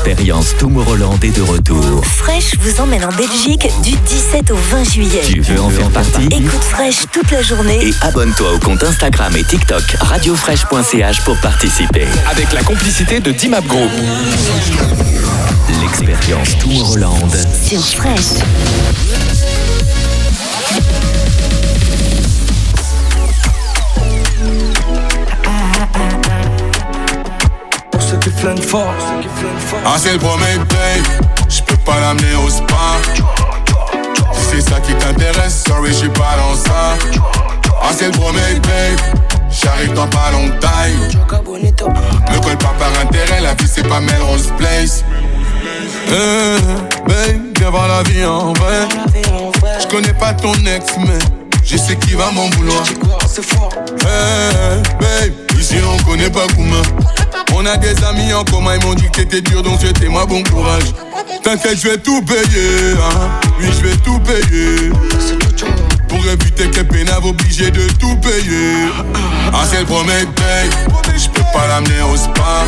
L'expérience Tomorrowland est de retour. Fresh vous emmène en Belgique du 17 au 20 juillet. Tu veux en faire partie? Écoute Fresh toute la journée. Et abonne-toi au compte Instagram et TikTok radiofresh.ch pour participer. Avec la complicité de Dimap Group. L'expérience Tomorrowland sur Fresh. Pour ceux qui flânent fort. Ah, c'est le premier babe, j'peux pas l'amener au spa. Si c'est ça qui t'intéresse, sorry, j'suis pas dans ça. Ah, c'est le premier babe, j'arrive dans pas longtemps. Me colle pas par intérêt, la vie c'est pas Melrose Place. Babe, viens voir la vie en vrai. J'connais pas ton ex, mais je sais qui va m'en vouloir. Babe, ici on connaît pas Kouma. On a des amis en commun, ils m'ont dit que t'étais dur, donc souhaitez-moi bon courage. T'inquiète, je vais tout payer, hein. Oui, je vais tout payer. Pour éviter que Pénave obligé de tout payer. Ah, c'est le premier babe, j'peux pas l'amener au spa.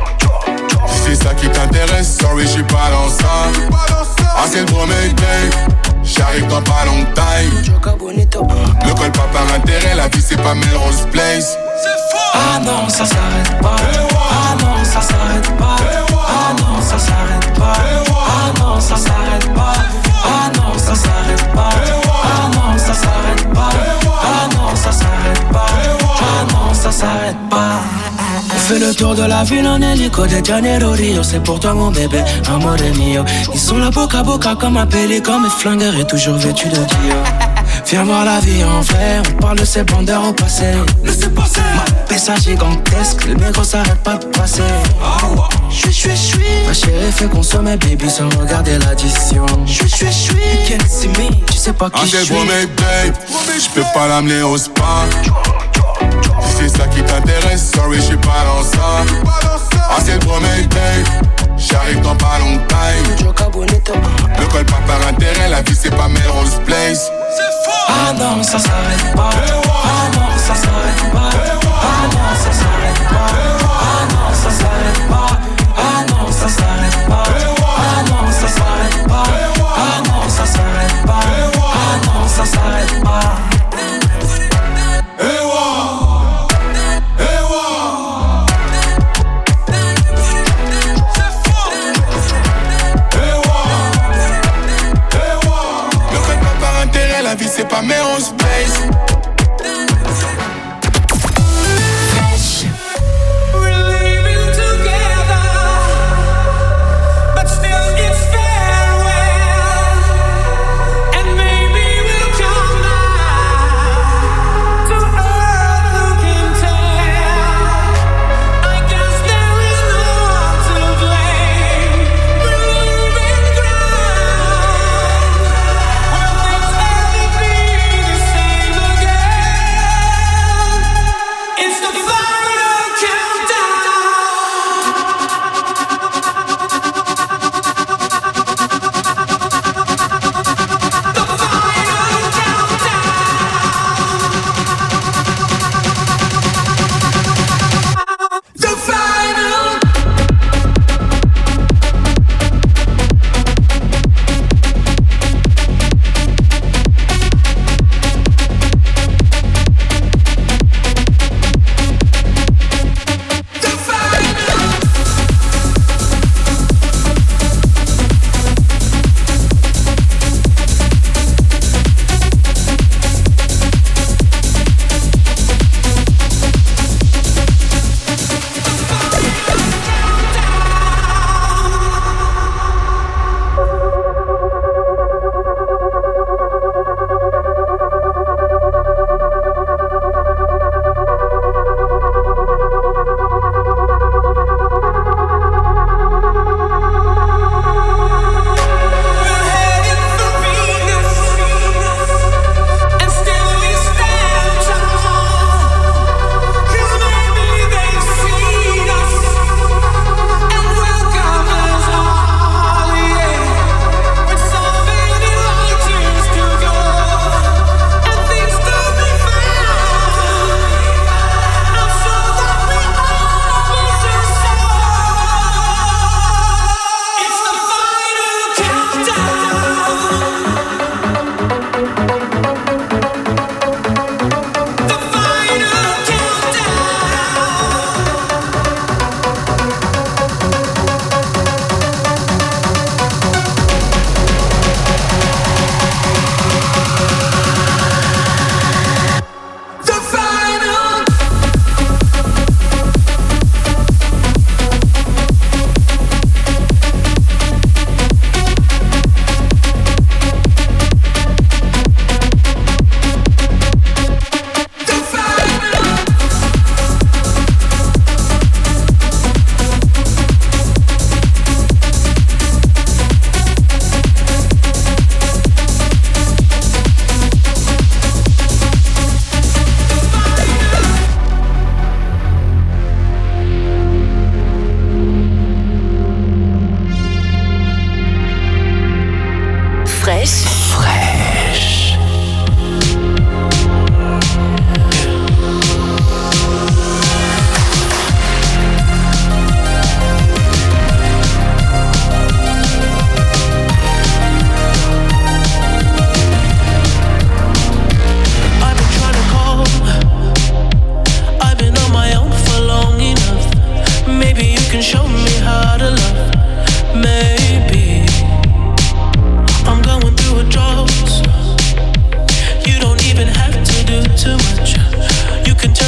Si c'est ça qui t'intéresse, sorry, j'suis pas dans ça. Ah, c'est le premier babe, j'arrive dans pas longtemps. Me colle pas par intérêt, la vie c'est pas Melrose Place. Ah non, ça s'arrête pas. Ah non, ça s'arrête pas. Ah non, ça s'arrête pas. Ah non, ça s'arrête pas. Ah non, ça s'arrête pas. Ah non, ça s'arrête pas. Ah non, ça s'arrête pas. Ah non, ça s'arrête pas. On fait le tour de la ville en hélico de Janeiro Rio. C'est pour toi mon bébé, amore mio. Ils sont là boca à boca comme un pélican. Mes flingueurs est toujours vêtu de Dio. Viens voir la vie en vrai, on parle de ces bandeurs au passé. Laissez passer. Ma pessa gigantesque, le négro s'arrête pas de passer. J'suis. Ma chérie fait consommer baby sans regarder l'addition. J'suis. You can't see me, tu sais pas qui j'suis. Ah, c'est le premier babe, j'peux pas l'amener au spa. Si c'est ça qui t'intéresse, sorry, j'suis pas dans ça. Ah, c'est le premier babe, j'arrive dans pas longtemps. Me colle pas par intérêt, la vie c'est pas Melrose Place. Ah non, ça s'arrête pas. Ah non, ça s'arrête pas. Ah non, ça s'arrête pas. Ah non, ça s'arrête pas. Ah non, ça s'arrête pas. Ah non, ça s'arrête pas. Ah non, ça s'arrête pas. Ah non, ça s'arrête pas. La vie c'est pas Melrose Place.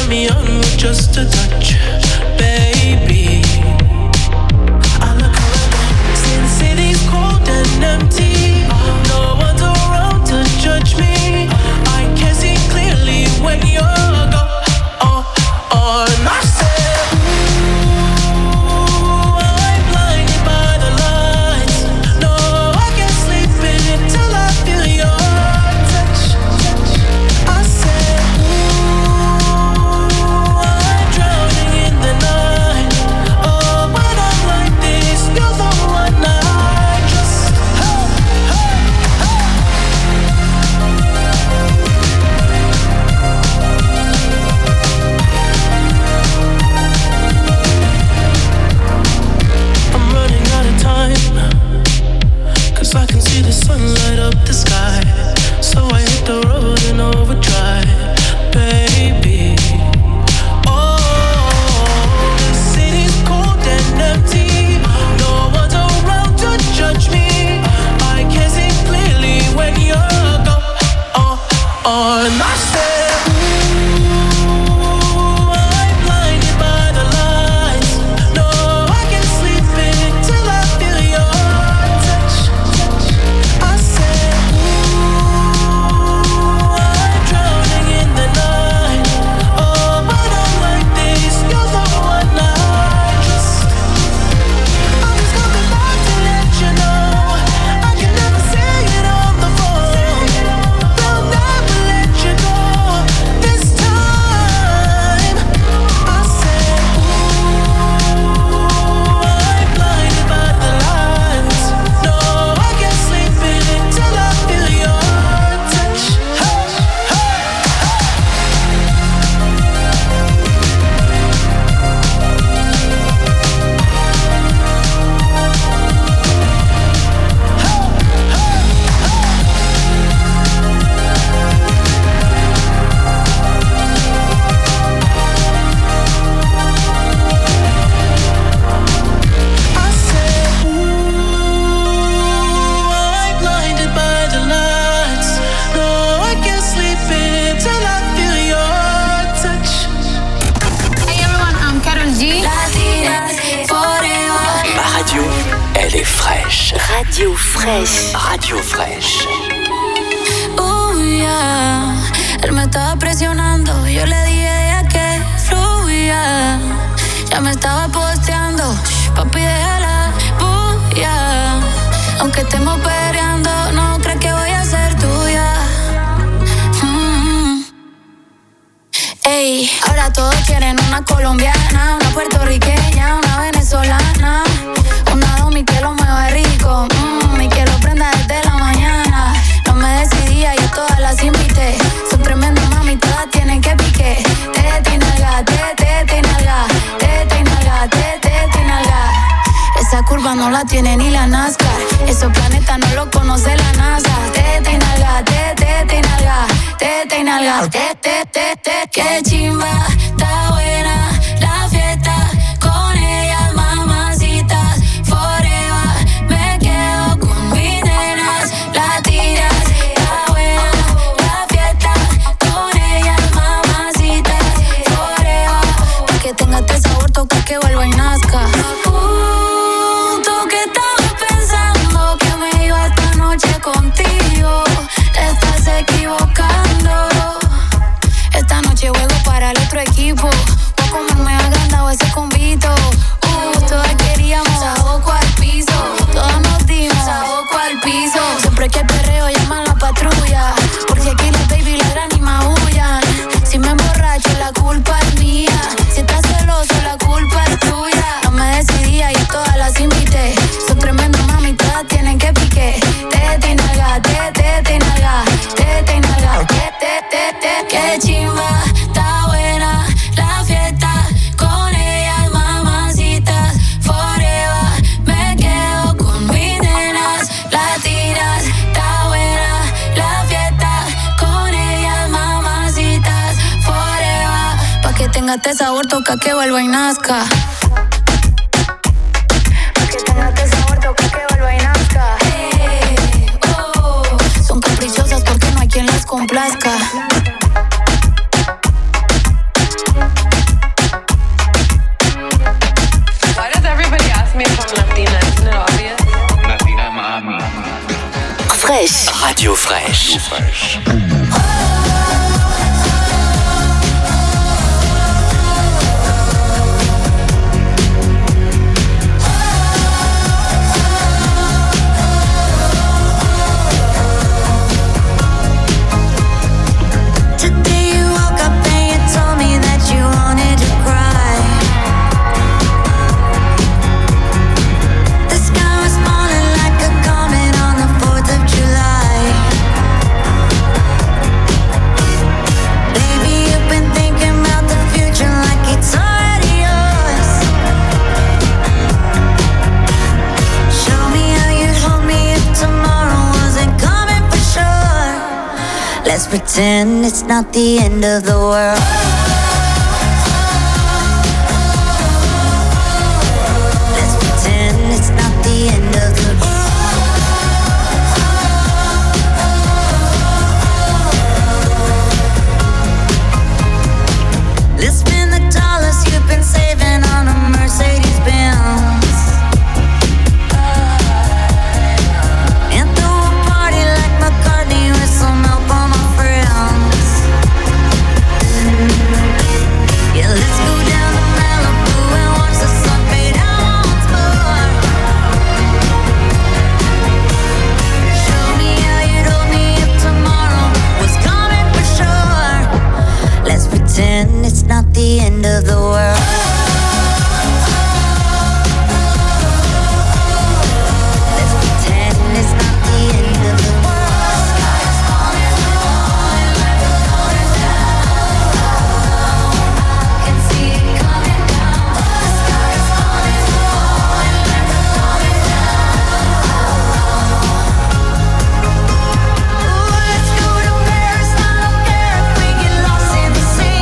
turn me on with just a touch, baby. I look around, see the city's cold and empty. No one's around to judge me. I can see clearly when you're gone. And I said, ooh, I'm blinded by the lights. No, I can't sleep until I feel your touch. I said, ooh, I'm drowning in the night. Oh, when I'm like this, you're the one I trust. Hey, hey, hey. I'm running out of time, 'cause I can see the sun light up the sky. So I hit the road in overdrive, baby. Oh, the city's cold and empty. No one's around to judge me. I can see clearly when you're gone. And I said, ooh, I'm blinded by the lights. No, I can't sleep until I feel your touch. I said, ooh, I'm drowning in the night. Oh, when I'm like this, you're the one I trust. I'm just coming back to let you know I can never say it on the phone. They'll never let you go this time. I said, ooh, I'm blinded by the lights. No, I can't sleep until I feel your touch. Hey, hey, I said, ooh, I'm blinded by the lights. No, I can't sleep until I feel your touch. Hey everyone, I'm Karol G. Ma radio, elle est fraîche. Radio fraîche. Radio fraîche. Yeah. Él me estaba presionando, yo le dije que fluya. Ya me estaba posteando, papi déjala bulla. Aunque estemos peleando, no crees que voy a ser tuya. Ey, ahora todos quieren una colombiana, una puertorriqueña, una venezolana, una domi que lo mueve rico, y que lo prenda desde la mañana. No me decidía, yo todas las invité. Son tremendo mami, todas tienen que pique. Tete y nalga, tete y nalga, tete y nalga, tete y nalga. Esa curva no la tiene ni la NASCAR. Esos planetas no lo conoce la NASA. Tete y nalga, tete y nalga, tete y nalga, tete. Qué chimba, está buena la fiesta. Con ellas mamacitas forever. Me quedo con mis nenas latinas. Está buena la fiesta. Con ellas mamacitas forever. Pa' que tenga este sabor, toca que vuelva y nazca. Tú que estabas pensando que me iba esta noche contigo. Te estás equivocando. Esta noche juego para el otro equipo. Pa' comerme agrandado ese convito. Todas queríamos saboco al piso. Todas nos dimos saboco al piso. Siempre que el perreo llama a la patrulla. Porque aquí los baby ladran y maullan. Si me emborracho la culpa es mía. Si estás celoso la culpa es tuya. No me decidía y todas las invité. Son tremendo mami, todas tienen que pique. Tete y nalga, tete y nalga, tete y nalga, tete. Qué chimba, está buena la fiesta. Con ellas mamacitas forever. Me quedo con mis nenas latinas. Está buena la fiesta. Con ellas mamacitas forever. Pa' que tenga este sabor, toca que vuelva y nazca. Pa' que tenga este sabor, toca que vuelva y nazca. Son caprichosas porque no hay quien las complazca. Radio Fraîche. Let's pretend it's not the end of the world. Let's pretend it's not the end of the world. Let's spend the dollars you've been saving on a Mercedes Benz. It's not the end of the world. Let's pretend it's not the end of the world. Sky's falling, falling down. I can see it coming down. The sky's falling, falling down. Ooh, let's go to Paris. I don't care if we get lost in the sea.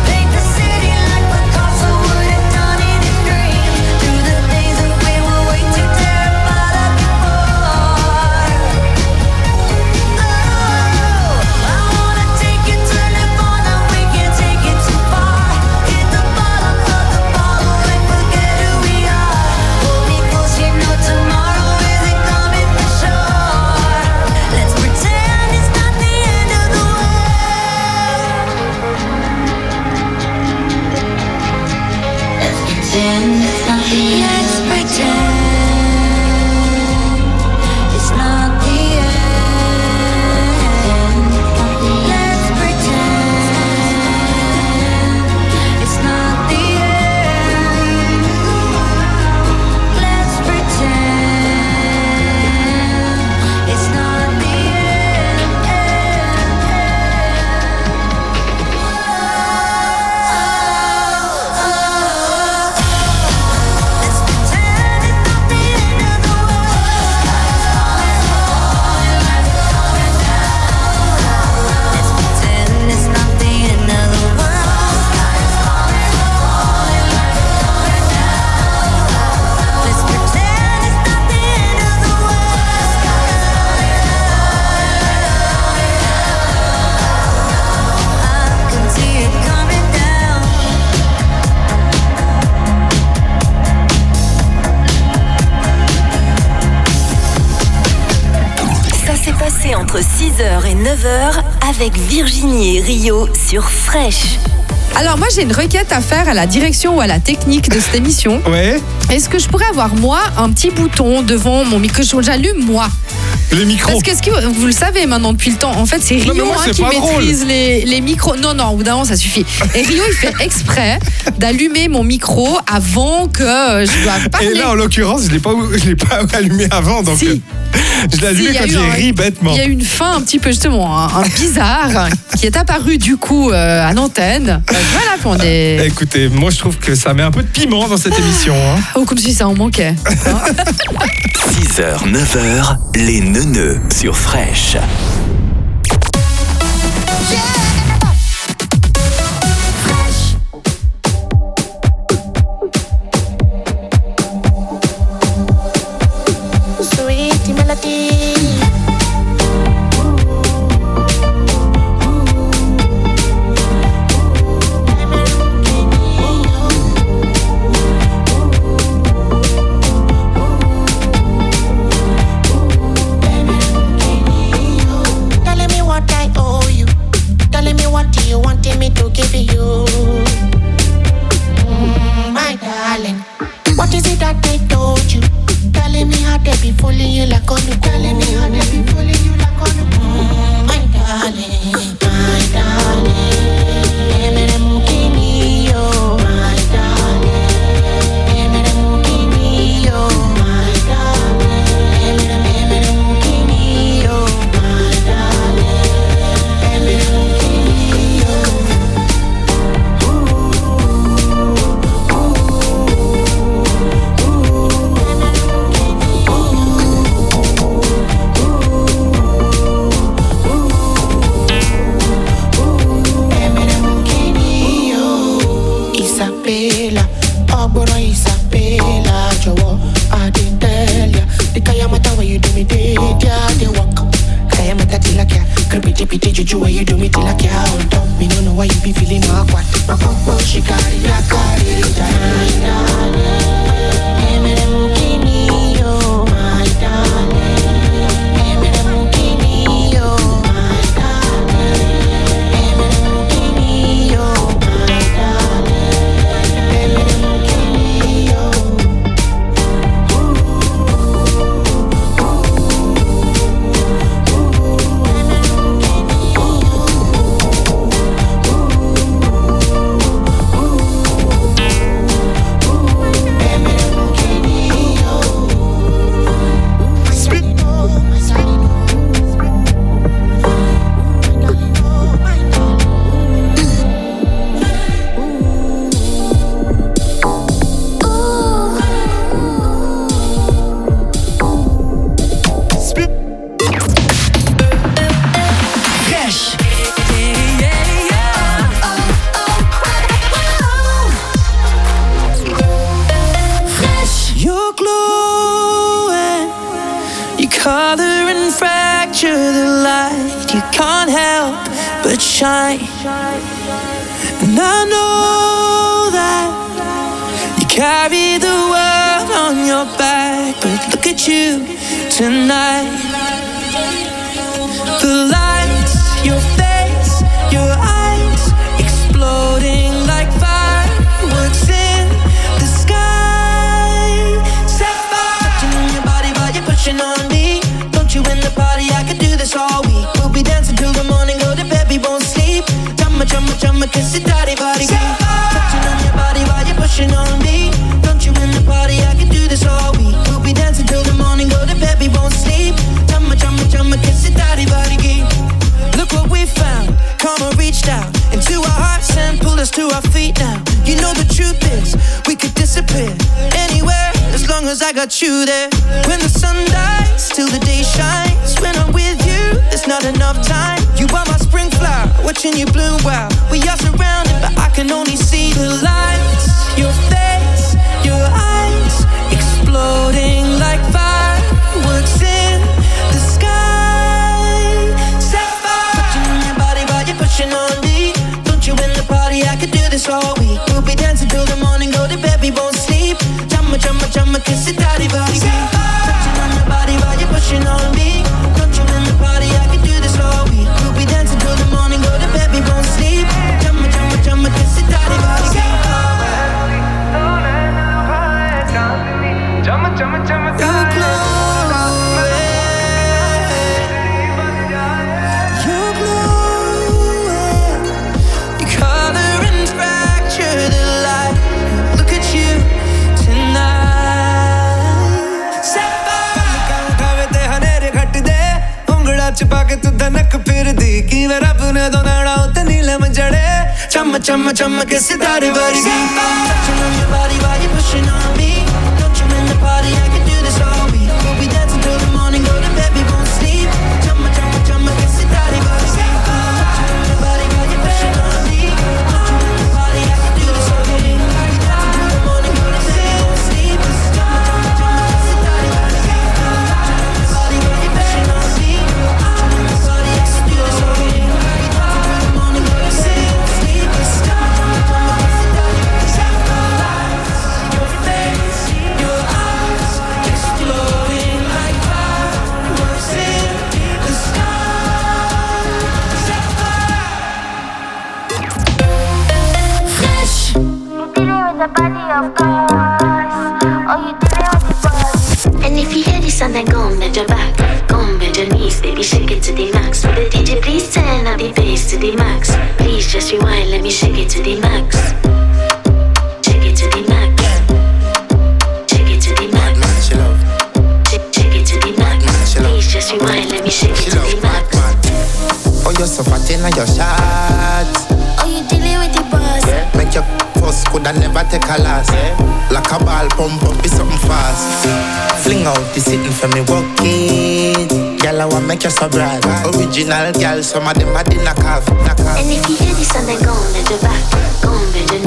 Entre 6h et 9h avec Virginie et Rio sur Fraîche. Alors moi j'ai une requête à faire à la direction ou à la technique de cette émission. Ouais. Est-ce que je pourrais avoir moi un petit bouton devant mon micro? J'allume moi. Les micros. Parce que vous le savez maintenant depuis le temps, en fait c'est Rio qui maîtrise les micros. Non, au bout d'un moment ça suffit. Et Rio il fait exprès d'allumer mon micro avant que je dois parler. Et là en l'occurrence je l'ai pas allumé avant donc si. Je l'ai allumé quand j'ai ri bêtement. Il y a eu une fin un petit peu justement un bizarre qui est apparu du coup à l'antenne. Voilà pour des... Écoutez, moi je trouve que ça met un peu de piment dans cette émission. Hein. Oh comme si ça en manquait. 6h, 9h, les neuneux sur Fraîche. Isabella, Ogboro Isabella, Jowo, I did tell ya. The Kayamata where you do me did ya, they walk. Kayamata tilakya, creepy pity juju where you do me tilakya. Hold up, me no know why you be feeling awkward. My popo shikari ya kari, my darling. Emere mukini yo, my darling. Emere mukini yo, my darling. Emere mukini yo, my darling. Emere mukini yo. Shine, and I know that you carry the world on your back, but look at you tonight. The lights, your face, your eyes, exploding like fireworks in the sky. Set fire, touching on your body while you're pushing on me. Don't you in the party? I could do this all week. We'll be dancing till the morning, go to bed, we won't sleep. Chumma, kiss it, daddy, body. Touching on your body while you're pushing on me. Don't you in the party? I can do this all week. We'll be dancing till the morning, go to bed, we won't sleep. Chumma, kiss it, daddy, body. Look what we found. Karma reached out into our hearts and pulled us to our feet now. You know the truth is, we could disappear anywhere as long as I got you there. When the sun dies, till the day shines. When I'm with you, there's not enough time. You are my spring flower, watching you bloom wild. We are surrounded, but I can only see the lights. Your face, your eyes, exploding like fireworks in the sky. Set fire, touching on your body while you're pushing on me. Don't you in the party? I could do this all week. We'll be dancing till the morning, go to bed, we won't sleep. Chumma, kiss it, daddy, body. Touching on your body while you're pushing on me. Don't you in the party? I could do this all week. We'll be dancing till the morning, go to bed, we won't sleep. Chumma, kiss it, daddy, body. छुपा के तू धनक फिर दी कि वे रब ने दोनाड़ा उते नीलम जड़े चम के सितारे वर्गी Touching on your body while you're pushing on me. Don't you in the party? I can do this all week. We'll be dancing till the morning, go to bed, we won't sleep. Chumma, que sitaré body. Touching on your body while you're pushing on me. Don't you in the party? I can do this all week. We'll be dancing till the morning, go to bed, we won't sleep. Chumma, que sitaré body. Touching on your body while you're pushing on me. Don't you in the party? I can do this all week. We'll be dancing till the morning, go to bed, we won't sleep. Chumma, que sitaré body. Your face, your eyes, exploding like fireworks in the sky. Set fire. Fresh. You dealing with the body of God, or you dealing with the body. And if you hear this sound, then go and bend your back, go and bend your knees, baby, shake it to the max. Will the DJ please turn up the bass to the max? Please just rewind, let me shake it to the max. Shake it to the max. Shake it to the max. Shake it to the max. Please just rewind, let me shake it to the max. Oh, you're so fat in your shots. Oh, you dealing with the boss. Make your first coulda never take a loss. Like a ball pump up, be something fast. Fling out the sitting for me, walk it. Girl, I want make you so bright. Original girl, some of them are the knock off. And if you hear this sound, then go and bend your back, go and bend your knees, baby,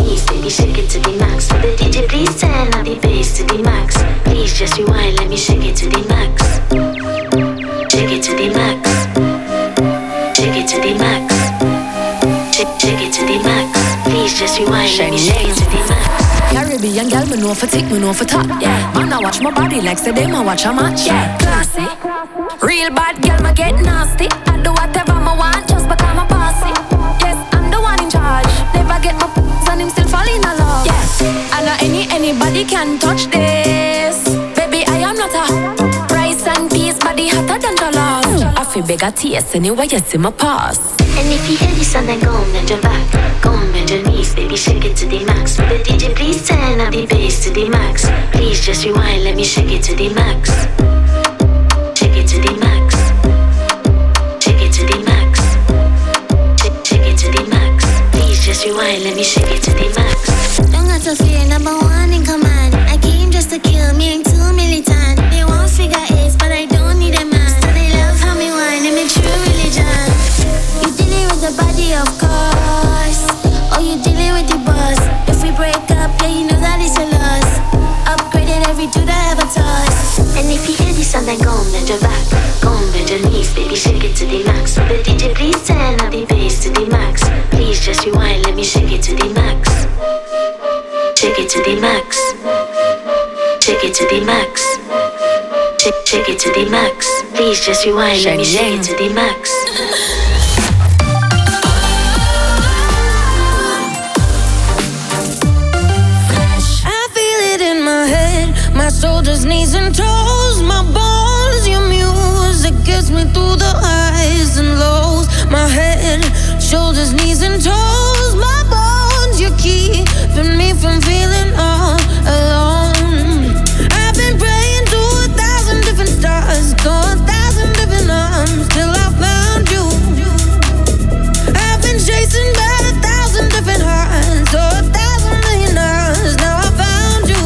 shake it to the max. The DJ please turn up the bass to the max. Please just rewind, let me shake it to the max. Shake it to the max. Shake it to the max. Shake it to the max. Please just rewind, let me shake it to the max. Caribbean girl, me know for tick, me know for top. Yeah, man, I watch my body like say they ma watch a match. Yeah, classy, real bad girl, me get nasty. I do whatever me want just because I'm bossy. Yes, I'm the one in charge. Never get my and him still fall in love. Yeah, I know anybody can touch this. Baby, I am not a rice and peas, body hotter than jollof. I feel big at taste anyway, you see my pass. And if you hear this song, then go and bend your back. Go and bend your knees, baby, shake it to the max. The DJ, please turn up the bass to the max. Please just rewind, let me shake it to the max. Shake it to the max. Shake it to the max. Shake it to the max. Please just rewind, let me shake it to the max. Don't got to fear, number one in command. I came just to kill me, ain't too militant. They want figure eights, but I don't need a man. So they love how me whine, and make true religion. You dealing with the body, of course. Or you dealing with the boss. If we break up, yeah, you know that it's a loss. Upgraded every dude I ever toss. And if you hear this song, then go and bend your back. Go and bend your knees, baby, shake it to the max. The DJ, please turn up the bass to the max. Please just rewind, let me shake it to the max. Shake it to the max. Shake it to the max. Shake it to the max. Please just rewind, let me shake it to the max. My shoulders, knees and toes, my bones, your music gets me through the highs and lows. My head, shoulders, knees and toes, my bones, you're keeping me from feeling all alone. I've been praying to 1,000 different stars, to 1,000 different arms, till I found you. I've been chasing by 1,000 different hearts, to 1,000 million hours, now I found you.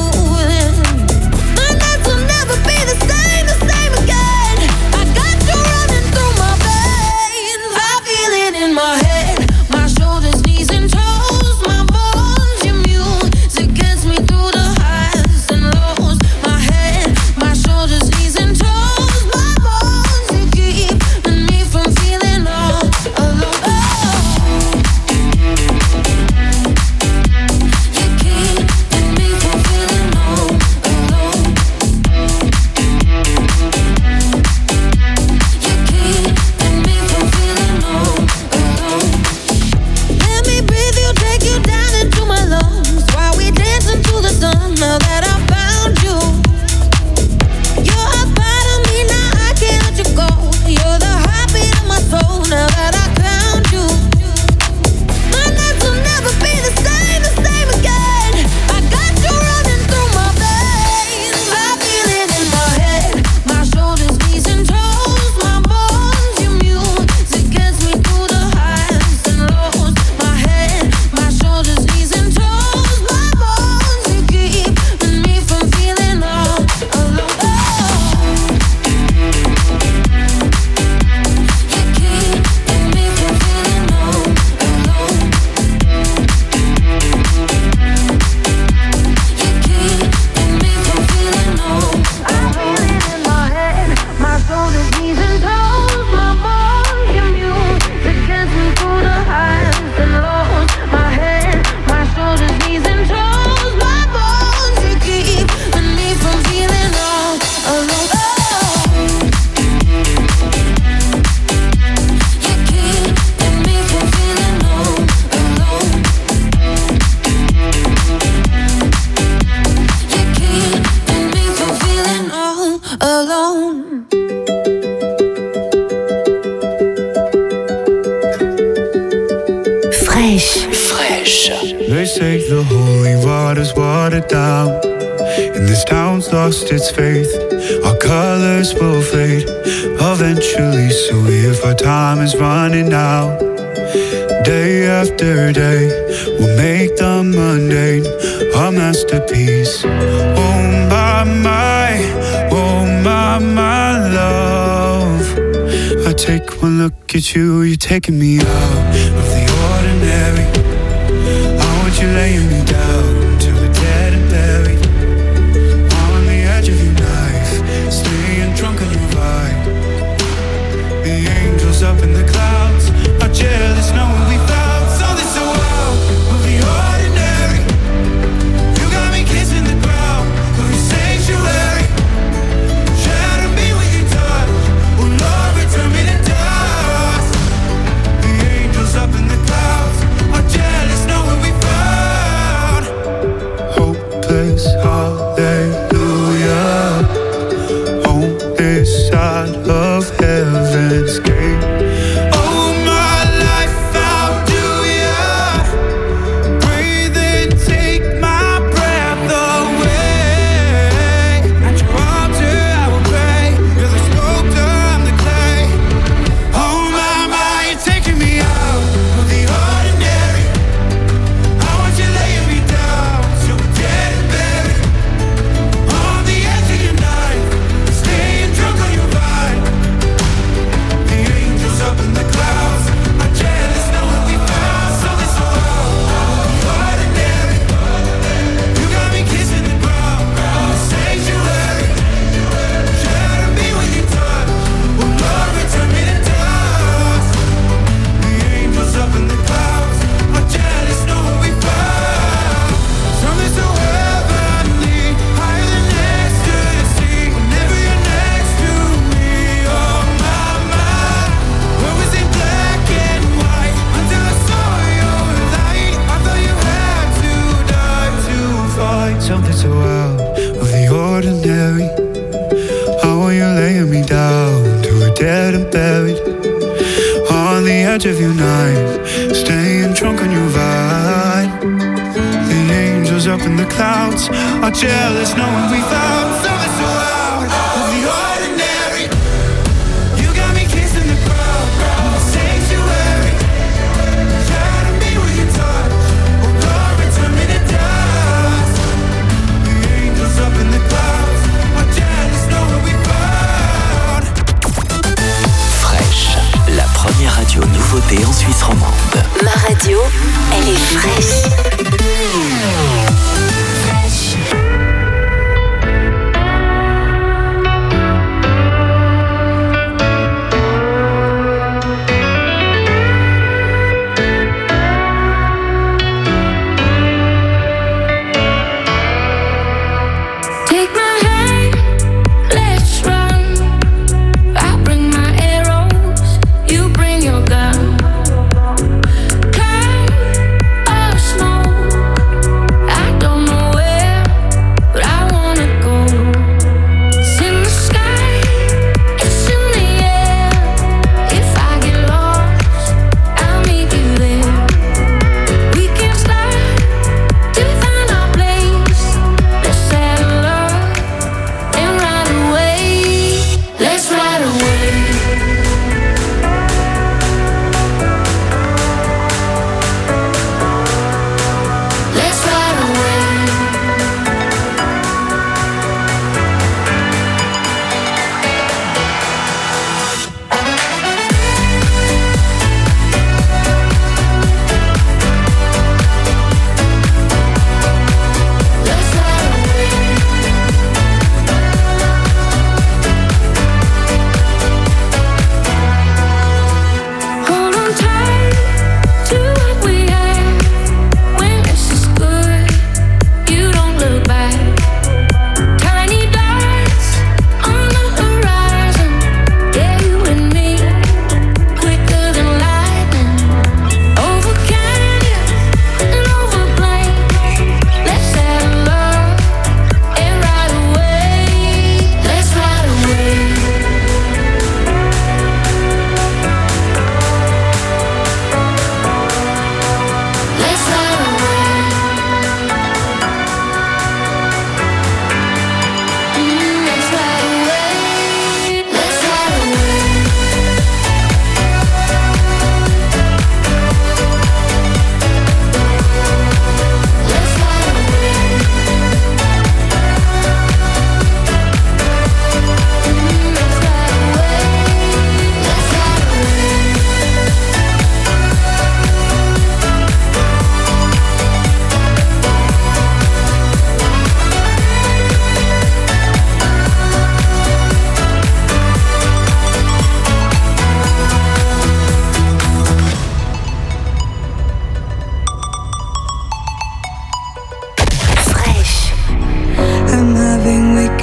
They say the holy water's watered down, and this town's lost its faith. Our colors will fade eventually, so if our time is running out, day after day, we'll make the mundane our masterpiece. Oh my, love, I take one look at you, you're taking me out of the ordinary. I want you laying me down to a dead and buried. On the edge of your knife, staying drunk on your ride. The angels up in the clouds are jealous knowing we found something so wild of the ordinary. You got me kissing the ground of your sanctuary. Shadow me when you touch, oh Lord, return me to dust. The angels up in the clouds are jealous knowing we found hopeless hallelujah on this side of heaven's gate. Oh my life, how do ya breathe and take my breath away? At your altar I will pray. You're the sculptor, I'm the clay. Oh my, you're taking me out of the ordinary. I want you laying me down so dead and buried. On the edge of your knife, staying drunk on your vine. The angels up in the clouds are jealous knowing we found something so ordinary. You got me kissing the ground, the sanctuary. Shadow me when you touch, oh Lord, return me to dust. The angels up in the clouds are jealous knowing we found something so heavenly, higher than ecstasy. Whenever you're next to me, oh my, what was in black and white until I saw your light? I thought you had to die to find something so out of the ordinary. How are you laying me down to a dead and buried? On the edge of your knife, staying drunk on your vine. The angels up in the clouds are jealous knowing we found something so out of the ordinary. You got me kissing the ground, the sanctuary. Shadow me when you touch, oh Lord, return me to dust. The angels up in the clouds are jealous knowing we found. Fraîche, la première radio nouveauté en Suisse romande. Ma radio, elle est fraîche.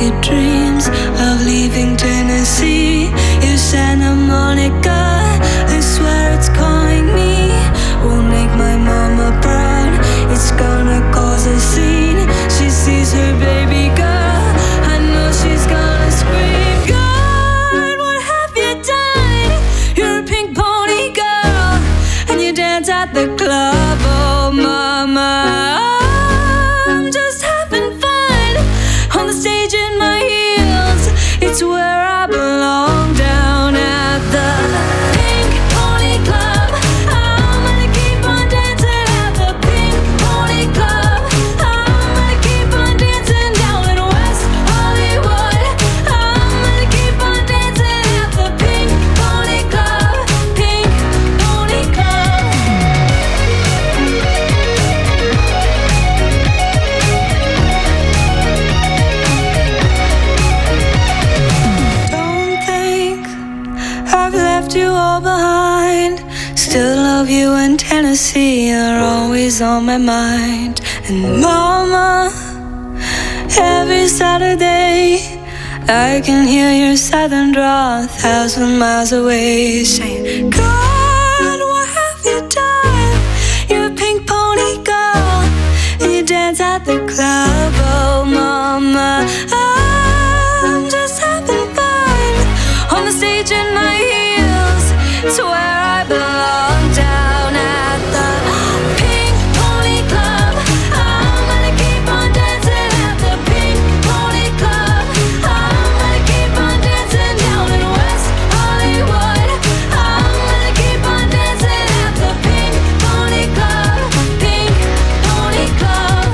wicked dreams of leaving Tennessee. If Santa Monica, I swear it's calling me. Won't make my mama proud, it's gonna cause a scene. She sees her baby girl, I know she's gonna scream. God, what have you done? You're a pink pony girl, and you dance at the club. Oh mama, I'm just having fun on the stage in my heels. It's where I belong, down at the Pink Pony Club. I'm gonna keep on dancing at the Pink Pony Club. I'm gonna keep on dancing down in West Hollywood. I'm gonna keep on dancing at the Pink Pony Club. Pink Pony Club. Don't think I've left you all behind. Still love you in Tennessee, you're always on my mind. And mama, every Saturday I can hear your southern drawl 1,000 miles away, saying, God, what have you done? You're a pink pony girl, and you dance at the club. Oh mama, I'm just having fun on the stage in my heels. It's where I belong, down at the Pink Pony Club. I'm gonna keep on dancing at the Pink Pony Club. I'm gonna keep on dancing down in West Hollywood. I'm gonna keep on dancing at the Pink Pony Club. Pink Pony Club.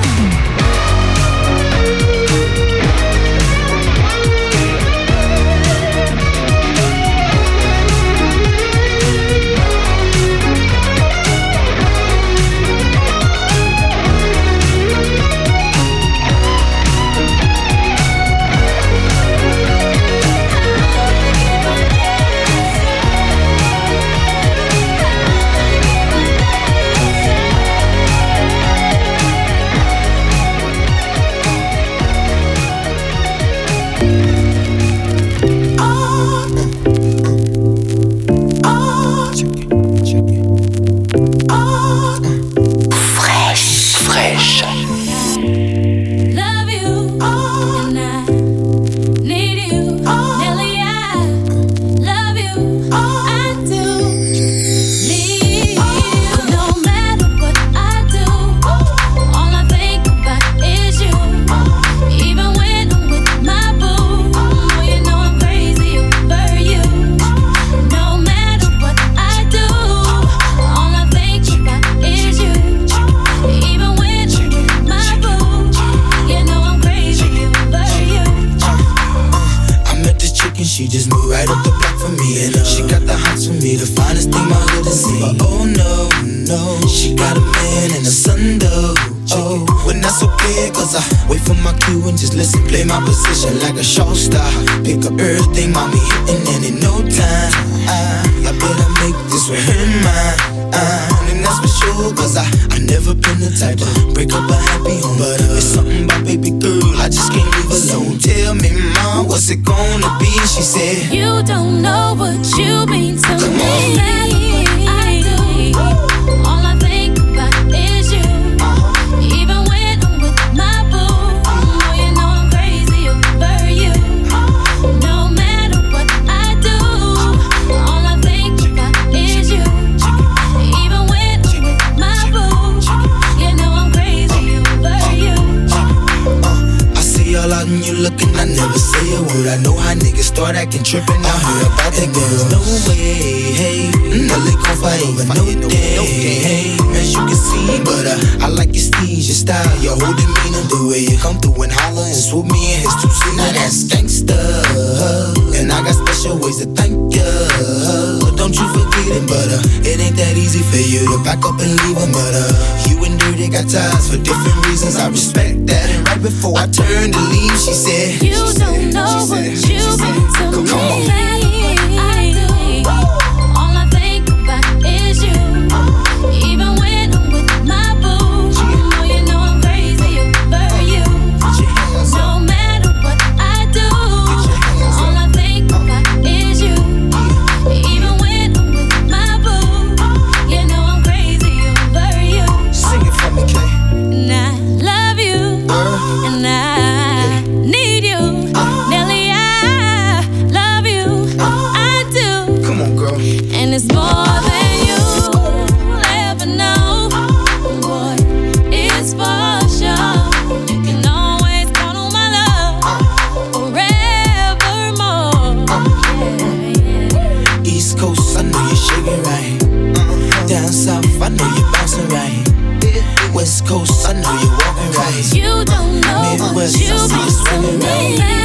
Fresh. Love you, and I need you. Nelly, I love you, I do. Need you. No matter what I do, all I think about is you. Even when I'm with my boo, you know I'm crazy over you. No matter what I do, all I think about is you. Even when I'm with my boo, you know I'm crazy over you. I met this chick and she just moved right up the block for me. And she got the hots for me, the finest thing my hood has seen. But oh no, no, she got a man and a son though. Oh, when that's okay, cause I wait for my cue and just listen, play my position like a show star. Pick up everything, mommy hitting, and in no time I better make this with her mine. And that's for sure, cause I never been the type to break up a happy home. But it's something about baby girl, I just can't leave alone. Tell me, mom, what's it gonna be? She said, You don't know what you mean to Come me. on. I do. All I think about is you. Even when I'm with my boo, you know I'm crazy over you. No matter what I do, all I think about is you. Even when I'm with my boo, you know I'm crazy over you. I see all out and you looking, I never say a word. I know how niggas start acting trippin'. I heard about that girl. No way, hey, Nelly gon' fight over no day, hey. As you can see, but I like your steez, your style, your whole demeanor, the way you come through and holler and swoop me in his two-seater. Now that's gangsta, and I got special ways to thank ya. Don't you forget it, but it ain't that easy for you to back up and leave him. But you and Dirty got ties for different reasons. I respect that. And right before I turned to leave, she said, You don't know what you mean to me. I do. All I think about is you. Even when I'm with my boo, you know I'm crazy over you. No matter what I but you be swinging right.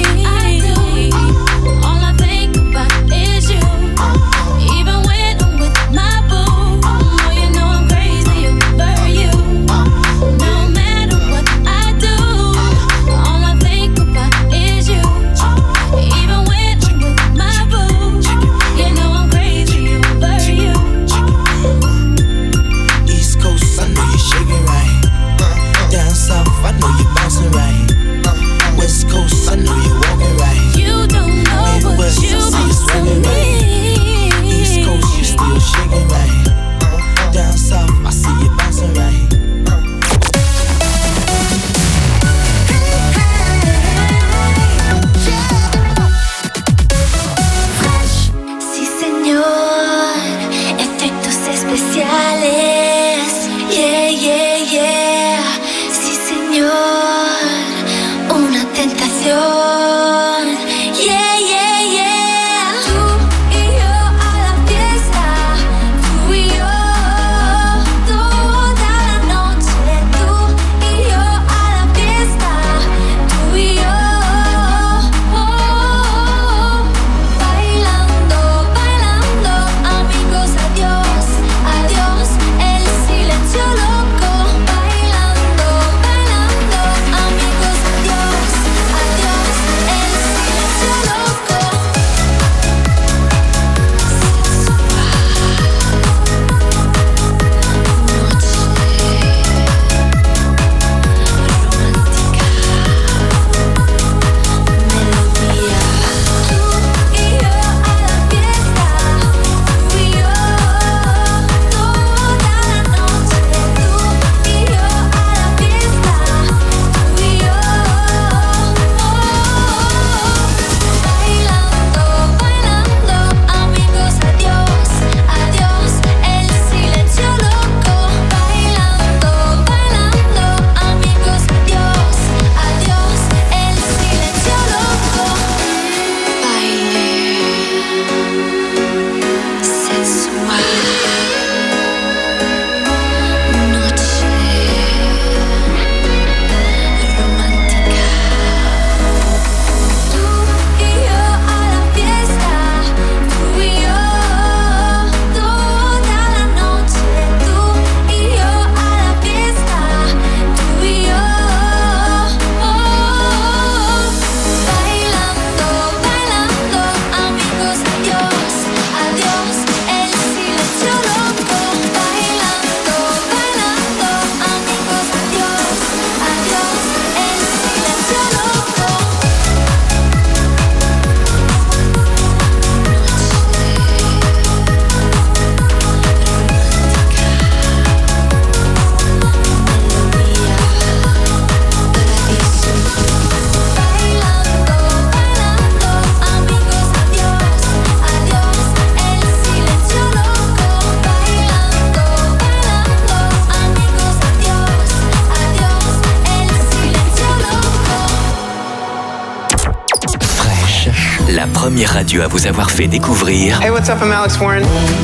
La première radio à vous avoir fait découvrir. Hey, what's up? I'm Alex Warren.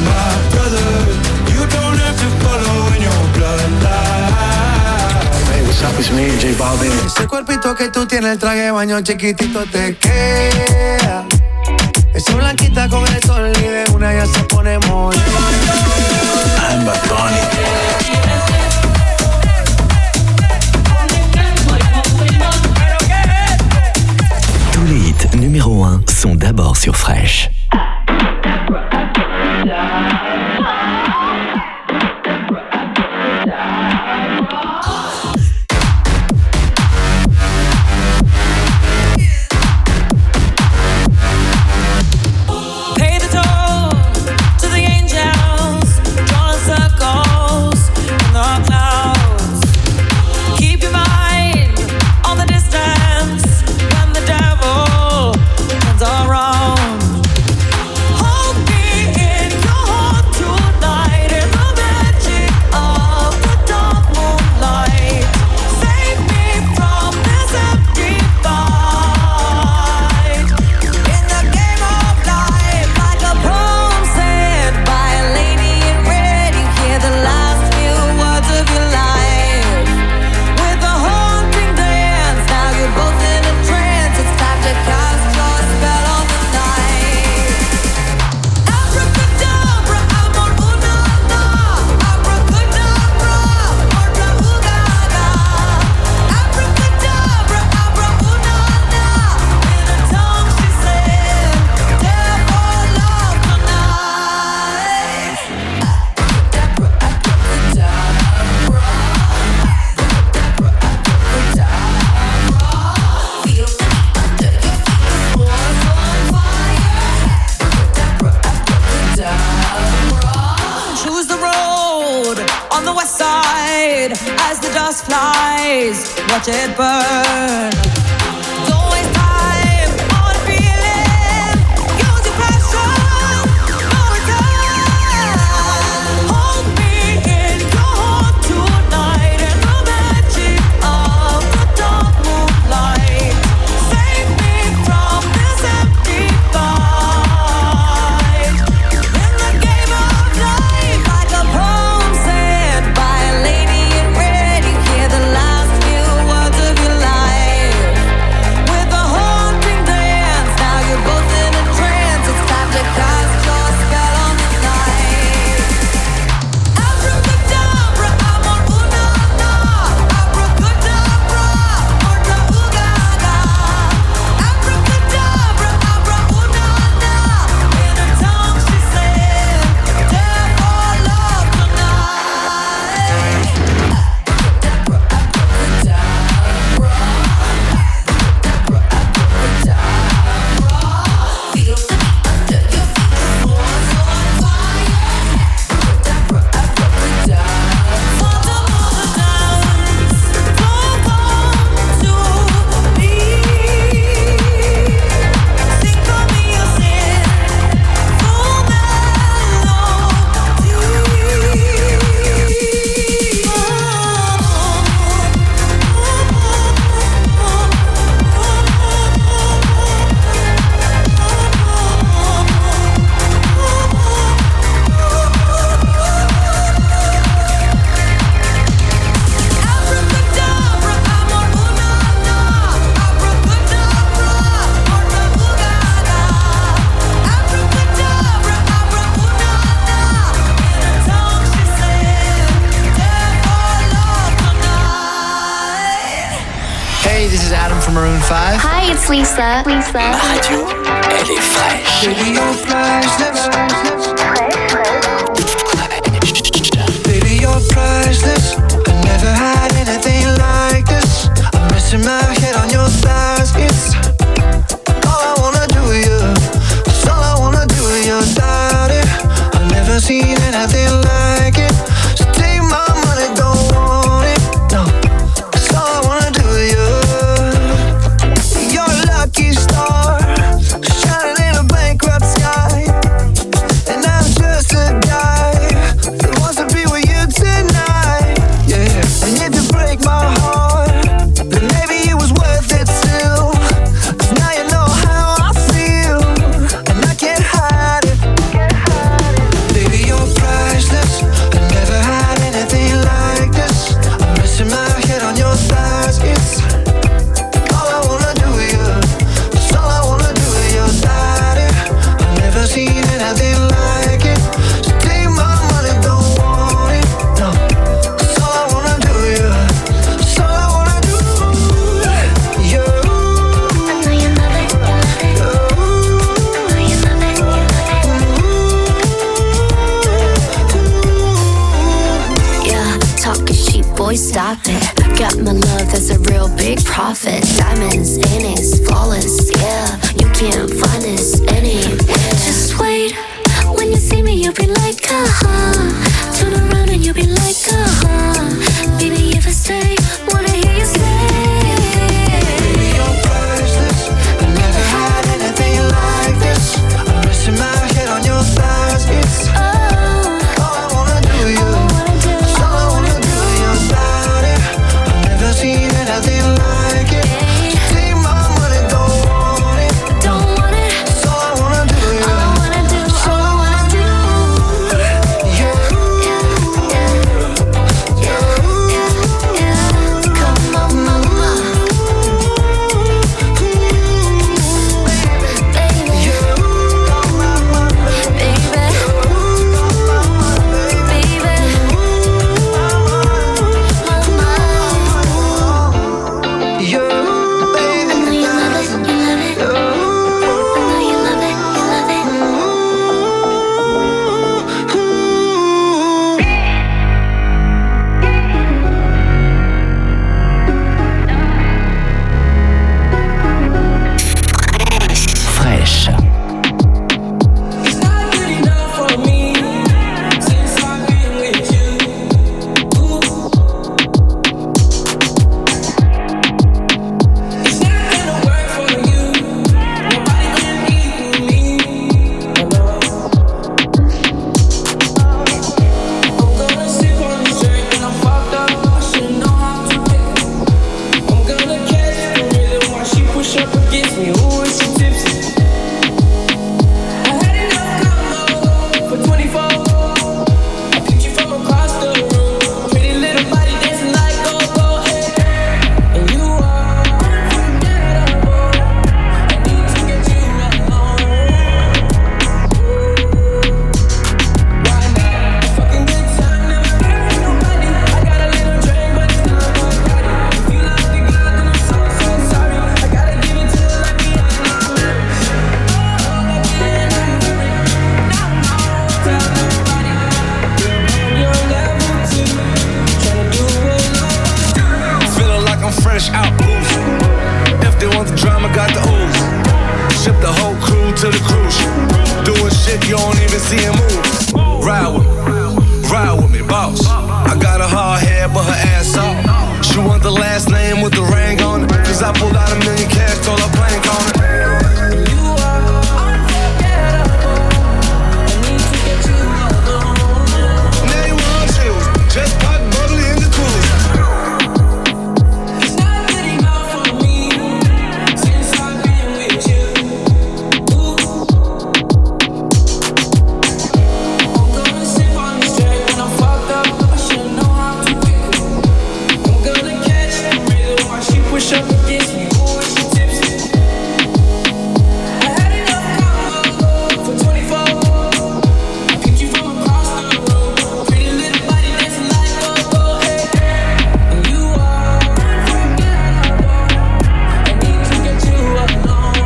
Hey, what's up? It's me, J Balvin. Ese cuerpito que tú tienes, el traje de baño chiquitito te queda. Esa blanquita con el sol y de una ya se pone muy. I'm Bad Bunny. Tous les hits numéro 1 sont d'abord sur Fresh. watch it burn. Don't waste time on feeling. Use your passion for return. Hold me in your heart tonight in the magic of the dark moonlight. Save me from this empty fight. In the game of life, like a poem said by a lady in red, you hear the last few words of your life. With a haunting dance, now you're both in a trance. It's time to cast your spell on the night. Abracadabra, amor, una, na. Abracadabra, orta, ugaga. Abracadabra, abra, una, na. In her tongue she said, dare for love tonight. Hey, this is Adam from Maroon 5. Hi, it's Lisa. Ma radio, elle est fraîche. Baby, you're priceless. Baby, you're priceless. I never had anything like this. I'm resting my head on your thighs. It's all I wanna do with you. It's all I wanna do with your daddy. I've never seen anything like it. So take my money, don't want it. No, it's all I wanna do with you. You're a lucky star, shining in a bankrupt sky. And I'm just a guy that wants to be with you tonight. Yeah, and if you break my heart, then maybe it was worth it still. 'Cause now you know how I feel, and I can't hide it. Baby, you're priceless. I never had anything like this. I'm resting my head on your thighs. It's all I wanna do with you. It's all I wanna do with your daddy. I've never seen anything like it. So take my money, don't want it. No, it's all I wanna do with you. It's all I wanna do. You. I know you love it. Yeah, talking cheap, boy, stop it. Got my love, that's a real big profit. Diamonds in it, flawless, yeah. You can't find this anywhere. Just wait, when you see me, you'll be like, turn around and you'll be like, baby, if I stay, wanna hear you say. Baby, you're priceless. I never had anything like this. I'm resting my head on your thighs. It's all I wanna do with you. It's all I wanna do with your body. I've never seen anything like it. So take my money, don't want it. Don't want it. It's all I wanna do with you. All I wanna do, It's all I wanna do. Yeah. fresh out oozing. If they want the drama, got the ooze. Ship the whole crew to the cruise. Doing shit you don't even see him move. Ride with me, boss. I got a hard head, but her ass off. She want the last name with the ring on it. Cause I pulled out $1 million cash, told her blank on it. You are unforgettable. I need to get you alone. Now you want chills, just pop bubbly in the cooler. It's not good enough for me since I've been with you. I'm gonna sip on this track when I'm fucked up. I should know how to pick up. I'm gonna catch the reason why she push up against me. Ooh, she tipsy. I had enough combo for 24. I picked you from across the road. Pretty little body dancing like go-go, hey. And you are unforgettable. I need to get you alone.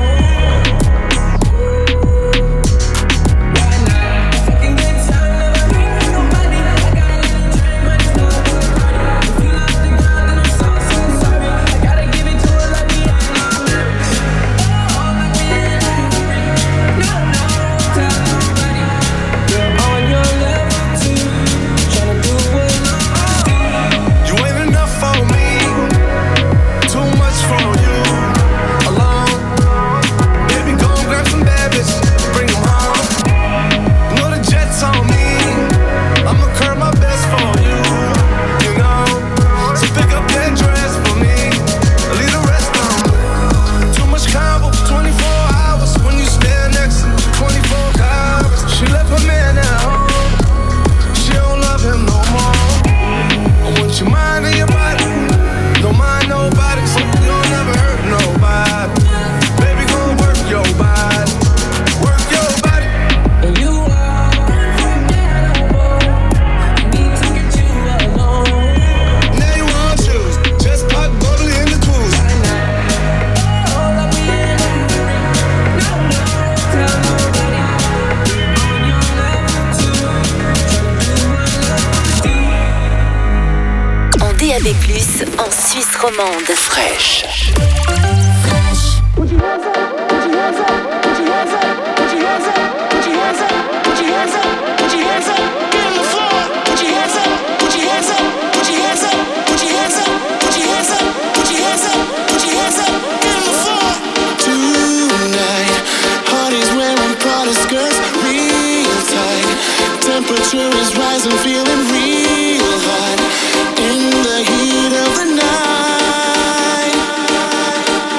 Right now, fucking good time, never been with nobody. I got a little drink, but it's not good. If you love the girl, then I'm so sorry. I gotta give it to her like me and my lyrics. Oh, like me and my lyrics. No, tell nobody. You're on your level too, tryna do what you ain't enough for me, too much for you. Alone, baby, go and grab some bad bitches, bring them home. You know the jet's on me, I'ma curb my best for you, you know. So pick up that dress for me, leave the rest on me. Too much combo, 24 hours when you stand next to me, 24 hours. She left her man at home, she don't love him no more. I want your mind and your body, don't mind nobody, so you'll never hurt nobody. Baby, go work your body, work your body. And you are unforgettable. I need to get you alone. Now you want you, just pop bubbly in the cruise. Oh, like we in a hurry. No, tell nobody. On your level too, tryna do what love do. En DAB+, en Suisse romande. Fraîche. Put your hands up, put your hands up, put your hands up, put your hands up, put your hands up, put your hands up, put your hands up, get on the floor. Put your hands up, put your hands up, put your hands up, put your hands up, put your hands up, put your hands up, put your hands up, get on the floor. Tonight, heart is wearing Prada skirts, real tight. Temperature is rising, feeling real hot in the heat of the night.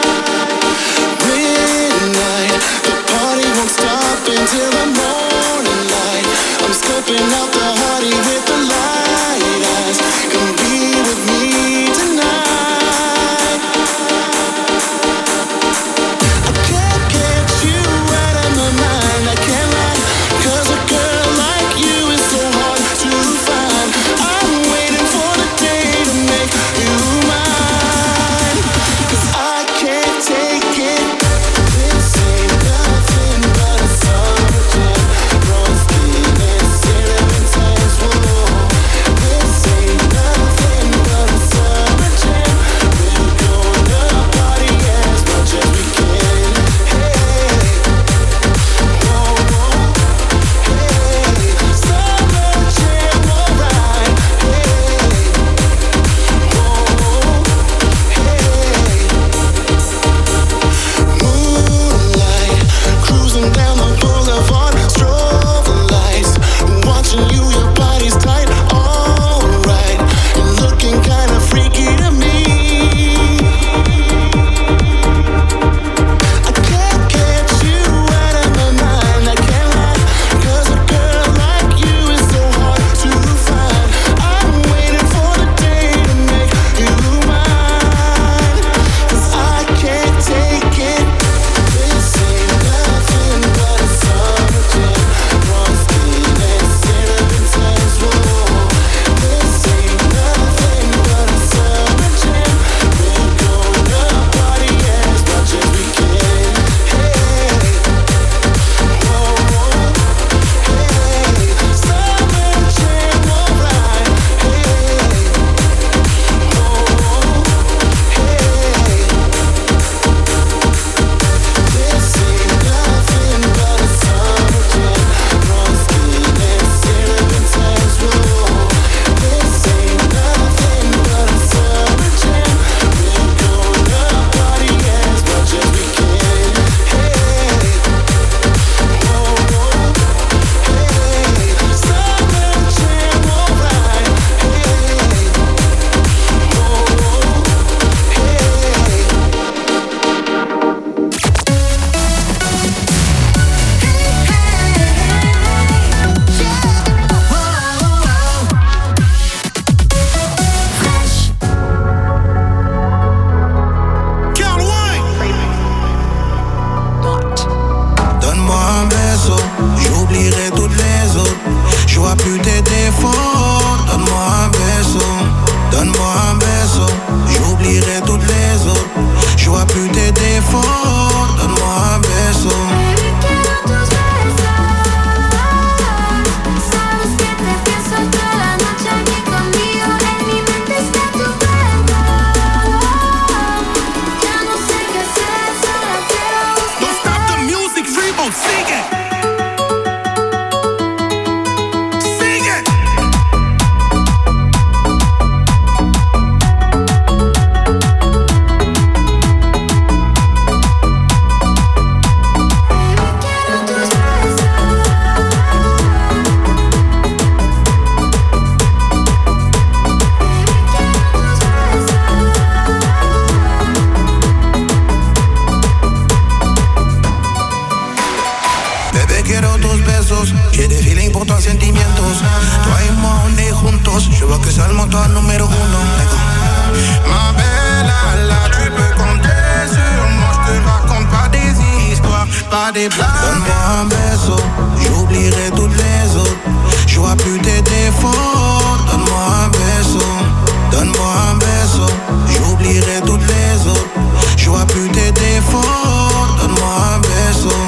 des blagues. Donne-moi un baiser, j'oublierai toutes les autres. Je vois plus tes défauts. Donne-moi un baiser, donne-moi un baiser, j'oublierai toutes les autres. Je vois plus tes défauts. Donne-moi un baiser.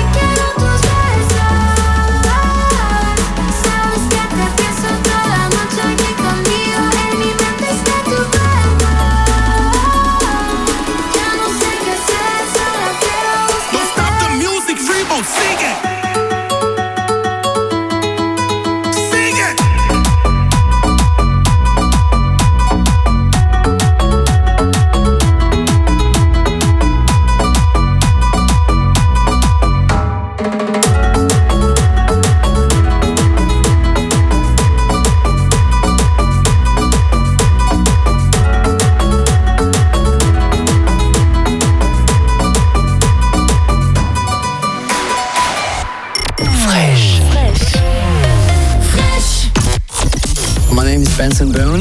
My name is Benson Boone.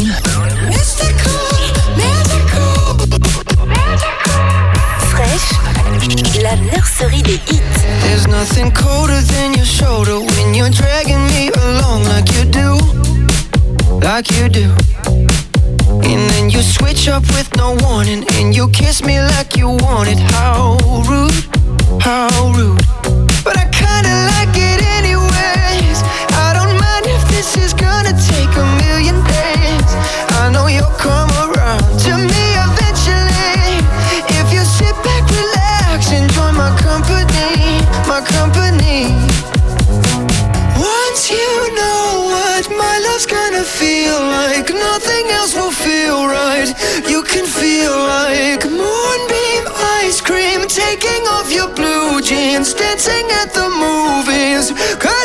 Fresh, la nurserie des hits. There's nothing colder than your shoulder when you're dragging me along like you do. Like you do. And then you switch up with no warning and you kiss me like you want it. How rude, how rude. But I kinda like it anyways. I don't mind if this is gonna take a million days. I know you'll come around to me eventually. If you sit back, relax, enjoy my company, my company. Once you know what my love's gonna feel like, nothing else will feel right. You can feel like moonbeam ice cream, taking off your blue jeans, dancing at the movies.